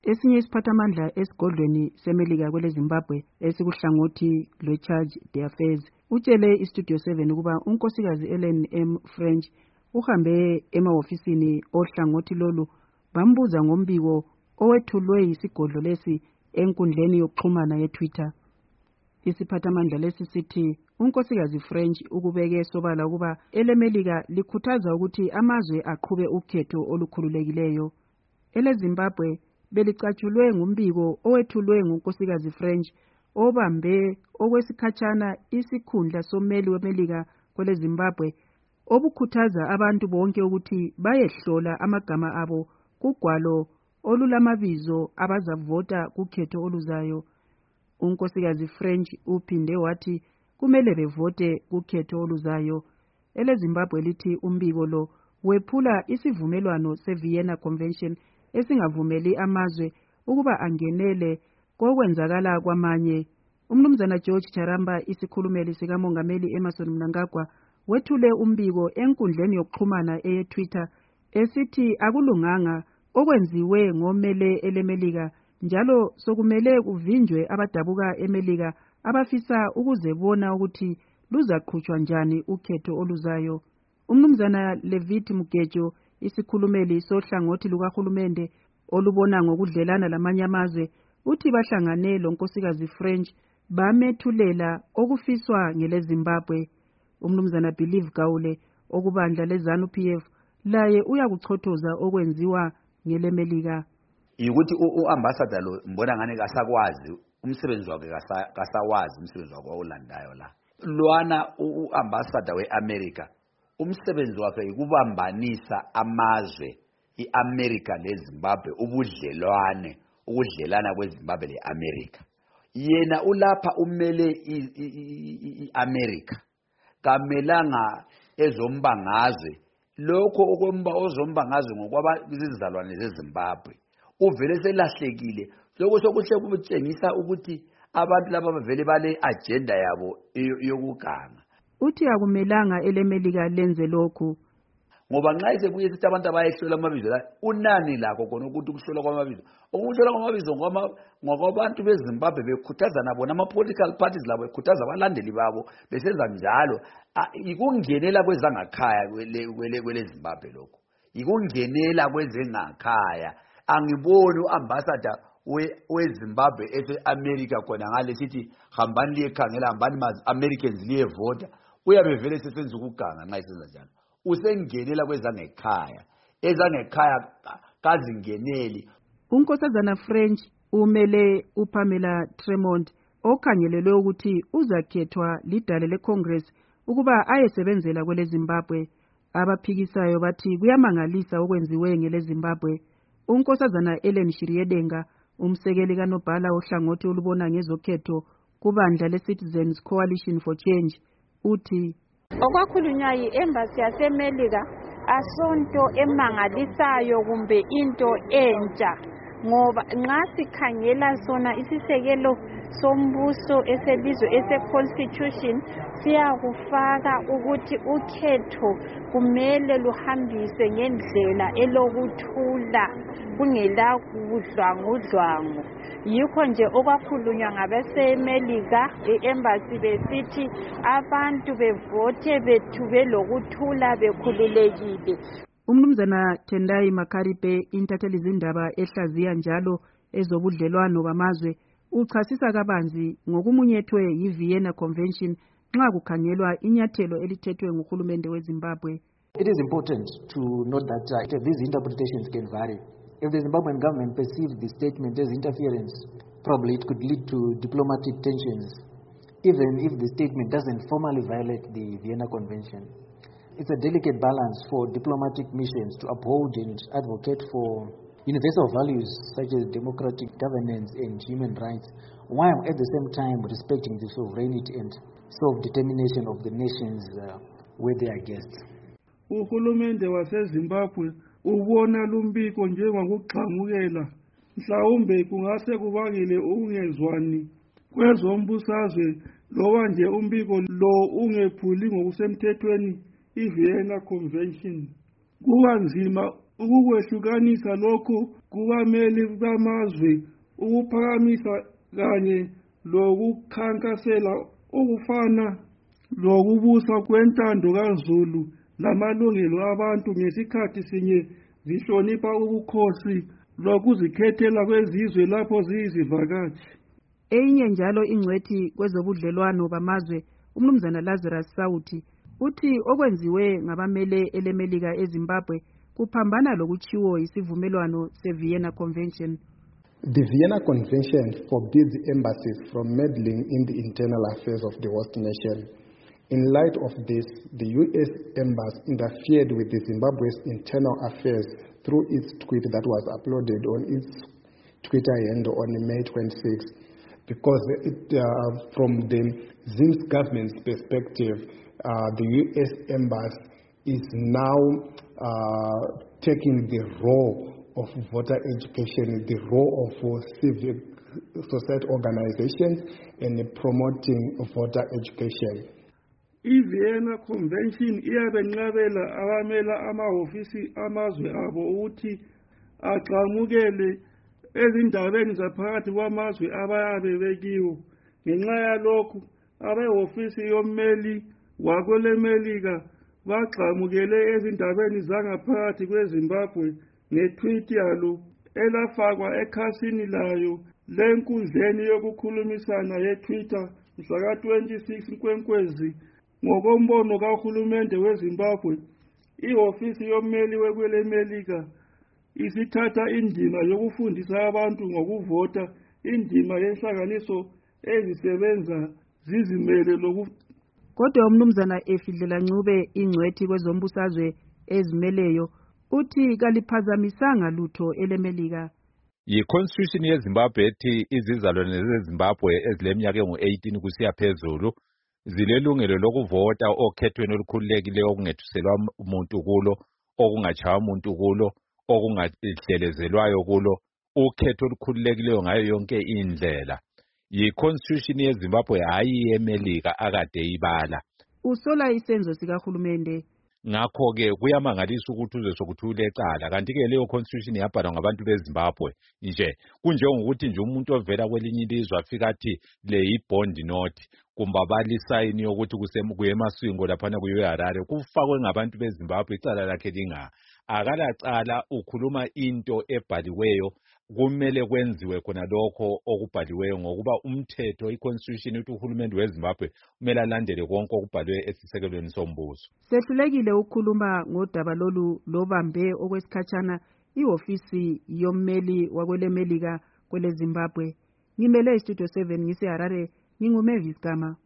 Esinye isiphathamandla esigodlweni seMelika kwele Zimbabwe esikuhlangothi lwe-Charge d'Affaires utshele iStudio 7 ukuba unkosikazi Ellen M. French uhambe emahofisini ohlangothi lolu bambuza ngombiko owethulwe yisigodlo lesi enkundleni yokuxhumana yeTwitter. Isiphathamandla lesi sithi unkosikazi French ukubeke sobala ukuba eleMelika likhuthaza ukuthi amazwe aqhube ukhetho olukhululekileyo. EleZimbabwe belicatshulwe ngumbiko owethulwe ngunkosikazi French obambe okwesikhatshana isikhundla someli weMelika kwele Zimbabwe obukhuthaza abantu bonke ukuthi bayehlola amagama abo kugwalo olulamabizo abazavota kukhetho oluzayo. Unkosikazi French uphinde wathi kumele bevote kukhetho oluzayo. EleZimbabwe lithi umbiko lo wephula isivumelwano seVienna Convention esingavumeli amazwe ukuba angenele kokwenzakala kwamanye. Umnumzana George Charamba, isikhulumeli sikamongameli Emmerson Mnangagwa, wethule umbiko enkundleni yokuxhumana eyeTwitter esithi akulunganga okwenziwe ngomele eleMelika njalo sokumele kuvinjwe abadabuka eMelika abafisa ukuzebona ukuthi luzaqhutshwa njani ukhetho oluzayo. Umnumzana Levitt Mugejo, isikhulumeli sohlangothi lukahulumende olubona ngokudlelana lamanye amazwe, uthi bahlangane lonkosikazi French bamethulela okufiswa ngeleZimbabwe. Umnumzana Believe Gaule okubandla leZANU-PF laye uyakuchothoza okwenziwa ngeleMelika. Ukuthi uambassador lo mbona ngane kasakwazi umsebenzi wakhe kasawazi umsebenzi wakhe olandayo la. Lwana uambassador weAmerica umsebenzi wakhe ukubambanisa amazwe iAmerica leZimbabwe ukudlelana kweZimbabwe leAmerica. Yena ulapha umele iAmerica kamelanga ezombangazwe lokho okwemba ozombangazwe ngokwaba izizalwane zeZimbabwe uvele selahlekile lokho sokuhle kubutshengisa ukuthi abantu laba bavele bale agenda yabo yokuganga. Uthi akumelanga eleMelika lenze lokho ngoba nxa isebuye sithi abantu abayehlola amabizo la unani lakho khona ukuthi ukuhlola kwamabizo ukuhlola kwamabizo ngokwabantu beZimbabwe bekhuthazana bona ama-political parties labo bekhuthaza abalandeli babo besenza njalo ikungenela kwezangakhaya kwele Zimbabwe lokho ikungenela kwezengakhaya. Angiboni uambassador weZimbabwe eseAmerica khona ngale sithi hambani liyekhangela hambani Americans liyevota uyabe vele sesenza ukuganga nxa isenza njalo usengenela kwezangekhaya ezangekhaya kazingeneli. Unkosazana French umele uPamela Tremont okhangelelwe ukuthi uzakhethwa lidale leCongress ukuba ayesebenzela kwele Zimbabwe. Abaphikisayo bathi kuyamangalisa okwenziwe ngeleZimbabwe. Unkosazana Ellen Shiryedenga, umsekeli kaNobhala ohlangothi olubona ngezokhetho kubandla leCitizens Coalition for Change, uthi okwakhulunywa yi-embassy yaseMelika asonto emangalisayo kumbe into entsha ngoba nxa sikhangela sona isisekelo sombuso eselizwe ese-constitution siyakufaka ukuthi ukhetho kumele luhambise ngendlela elokuthula kungela kudlwangudlwangu. Yikho nje okwakhulunywa ngabaseMelika e-embassy besithi abantu bevote bethu lokuthula bekhululekile. Umnumzana Tendai Makaripe, intatheli zindaba ehlaziya njalo ezobudlelwano bamazwe, uchasisa kabanzi ngokumunyethwe yiVienna Convention nxa kukhangelwa inyathelo elithethwe nguhulumende weZimbabwe. It is important to note that these interpretations can vary. If the Zimbabwean government perceives the statement as interference, probably it could lead to diplomatic tensions, even if the statement doesn't formally violate the Vienna Convention. It's a delicate balance for diplomatic missions to uphold and advocate for universal values such as democratic governance and human rights, while at the same time respecting the sovereignty and self-determination of the nations where they are guests. Uhulumende waseZimbabwe ubona lumbiko njengokuxhamukela mhlawumbe kungase kubangele ukungezwani kwezombusazwe loba nje umbiko lo ungephuli ngokusemthethweni iVienna Convention. Kuba nzima ukukwehlukanisa lokhu kubameli bamazwe ukuphakamisa kanye lokukhankasela ukufana lokubusa kwentando kaZulu lamalungelo abantu ngesikhathi sinye zihlonipha ubukhosi lokuzikhethela kwezizwe lapho ziyizivakashi. Eyinye njalo ingcwethi kwezobudlelwano bamazwe umnumzana Lazarus Sauti uthi okwenziwe ngabamele elemelika eZimbabwe kuphambana lokuchiwo isivumelwano seVienna Convention. The Vienna Convention forbids embassies from meddling in the internal affairs of the host nation. In light of this, the U.S. Embassy interfered with the Zimbabwe's internal affairs through its tweet that was uploaded on its Twitter handle on May 26, because from the Zimbabwe government's perspective, the U.S. Embassy is now taking the role of voter education, the role of civic society organizations, and promoting voter education. I-Vienna Convention iyabenqabela abamela amahhovisi amazwe abo ukuthi aqhamukele ezindabeni zaphakathi kwamazwe abayabe bekiwo. Ngenxa yalokhu, abehhovisi yommeli wakwelemelika baxhamukele ezindabeni zangaphakathi kweZimbabwe ngetweet yalo elafakwa ekhasini layo lenkundleni yokukhulumisana yeTwitter mhla ka-26 Nkwenkwezi. Ngokombono kahulumende weZimbabwe, ihhovisi yommeli wekwelemelika isithatha indima yokufundisa abantu ngokuvota, indima yenhlanganiso ezisebenza zizimele Kodwa umnumzana Efidlela Ncube ingcwethi kwezombusazwe ezimeleyo uthi kaliphazamisanga lutho elemelika. Yi-constitution yeZimbabwe ethi izizalwane zeZimbabwe ezileminyaka engu-18 kusiya phezulu zilelungelo lokuvota okhethweni olukhululekileyo okungethuselwa umuntu kulo, okungatshaywa umuntu kulo, okungahlelezelwayo kulo, ukhetho olukhululekileyo ngayo yonke indlela. Yi-constitution yeZimbabwe hayi yemelika akade ibala. Usola isenzo sikahulumende. Ngakho-ke kuyamangalisa ukuthi uze sokuthule ecala, kanti-ke leyo constitution yabhalwa ngabantu beZimbabwe nje. Kunjengokuthi nje umuntu ovela kwelinye ilizwe afika athi le yi-bond note, kumbe abalisayini yokuthi kuye eMasvingo laphana kuye eHarare, kufakwe ngabantu beZimbabwe, icala lakhe linga. Akalacala ukhuluma into ebhaliweyo, kumele kwenziwe khona lokho okubhaliweyo ngokuba umthetho i-constitution uthi uhulumende weZimbabwe kumele alandele konke okubhaliwe esisekelweni sombuso. Sehlulekile ukukhuluma ngodaba lolu lobambe okwesikhatshana ihhovisi yommeli wakwelemelika kweleZimbabwe. Ngimele iStudio 7 ngise Harare, nginguMavis Gama.